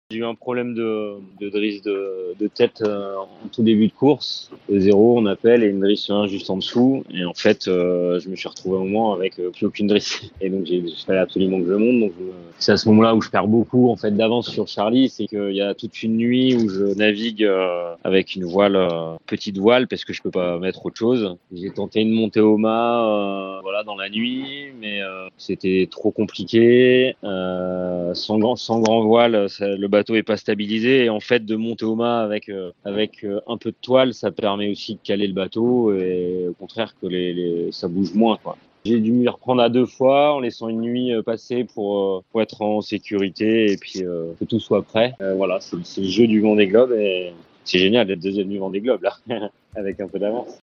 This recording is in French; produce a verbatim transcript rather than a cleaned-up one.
J'ai eu un problème de, de drisse de, de tête euh, en tout début de course. Le zéro, on appelle, et une drisse un juste en dessous. Et en fait, euh, je me suis retrouvé au moment avec euh, plus aucune drisse. Et donc, j'ai, il fallait absolument que je monte. Donc, je- c'est à ce moment-là où je perds beaucoup en fait d'avance sur Charlie. C'est qu'il y a toute une nuit où je navigue euh, avec une voile, euh, petite voile, parce que je peux pas mettre autre chose. J'ai tenté une montée au mât, euh, voilà, dans la nuit, mais euh, c'était trop compliqué. Euh, sans grand, sans grand voile, ça, le bateau est pas stabilisé. Et en fait, de monter au mât avec euh, avec euh, un peu de toile, ça permet aussi de caler le bateau, et au contraire que les, les ça bouge moins, quoi. J'ai dû m'y reprendre à deux fois en laissant une nuit euh, passer pour euh, pour être en sécurité et puis euh, que tout soit prêt. Euh, voilà, c'est, c'est le jeu du Vendée Globe, et c'est génial d'être deuxième du Vendée Globe là avec un peu d'avance.